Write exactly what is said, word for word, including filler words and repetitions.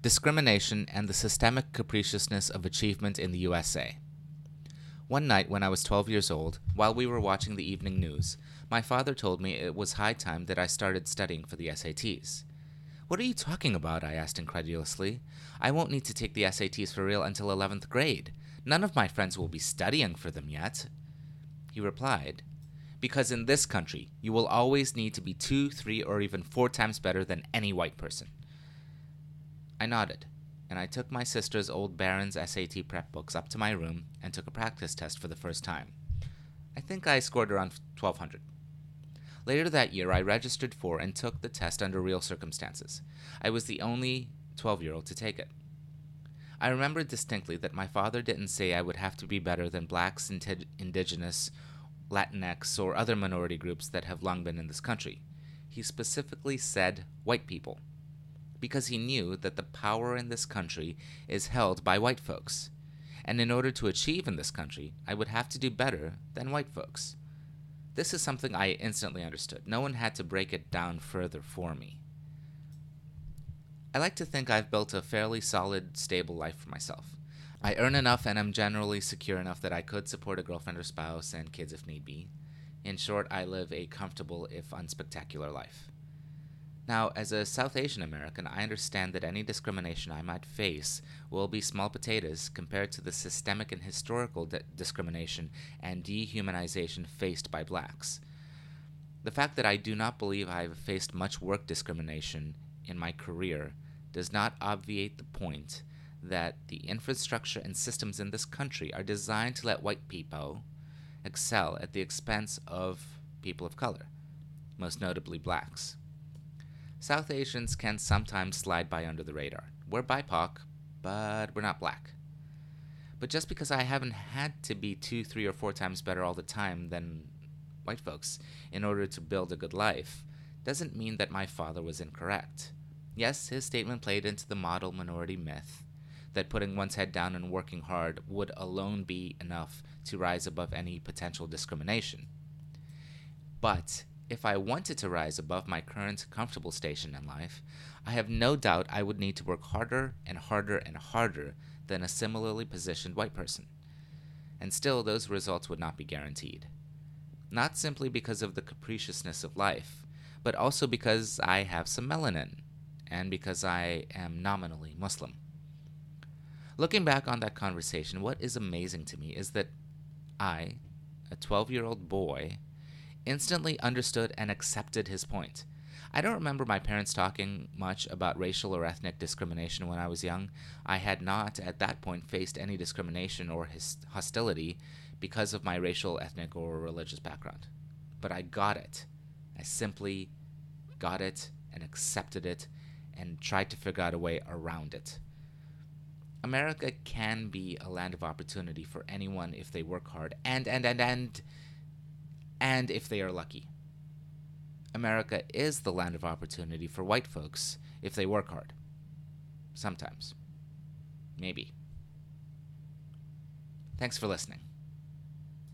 Discrimination and the Systemic Capriciousness of Achievement in the U S A. One night when I was twelve years old, while we were watching the evening news, my father told me it was high time that I started studying for the S A Ts. "What are you talking about?" I asked incredulously. "I won't need to take the S A Ts for real until eleventh grade. None of my friends will be studying for them yet." He replied, "Because in this country, you will always need to be two, three, or even four times better than any white person." I nodded, and I took my sister's old Barron's S A T prep books up to my room and took a practice test for the first time. I think I scored around twelve hundred. Later that year, I registered for and took the test under real circumstances. I was the only twelve-year-old to take it. I remember distinctly that my father didn't say I would have to be better than blacks, indi- indigenous, Latinx, or other minority groups that have long been in this country. He specifically said white people, because he knew that the power in this country is held by white folks. And in order to achieve in this country, I would have to do better than white folks. This is something I instantly understood. No one had to break it down further for me. I like to think I've built a fairly solid, stable life for myself. I earn enough and am generally secure enough that I could support a girlfriend or spouse and kids if need be. In short, I live a comfortable, if unspectacular, life. Now, as a South Asian American, I understand that any discrimination I might face will be small potatoes compared to the systemic and historical di- discrimination and dehumanization faced by blacks. The fact that I do not believe I have faced much work discrimination in my career does not obviate the point that the infrastructure and systems in this country are designed to let white people excel at the expense of people of color, most notably blacks. South Asians can sometimes slide by under the radar. We're B I P O C, but we're not black. But just because I haven't had to be two, three, or four times better all the time than white folks in order to build a good life, doesn't mean that my father was incorrect. Yes, his statement played into the model minority myth that putting one's head down and working hard would alone be enough to rise above any potential discrimination. But if I wanted to rise above my current comfortable station in life, I have no doubt I would need to work harder and harder and harder than a similarly positioned white person. And still, those results would not be guaranteed. Not simply because of the capriciousness of life, but also because I have some melanin, and because I am nominally Muslim. Looking back on that conversation, what is amazing to me is that I, a twelve-year-old boy, instantly understood and accepted his point. I don't remember my parents talking much about racial or ethnic discrimination when I was young. I had not, at that point, faced any discrimination or his- hostility because of my racial, ethnic, or religious background. But I got it. I simply got it and accepted it and tried to figure out a way around it. America can be a land of opportunity for anyone if they work hard and, and, and, and, and if they are lucky. America is the land of opportunity for white folks if they work hard. Sometimes. Maybe. Thanks for listening.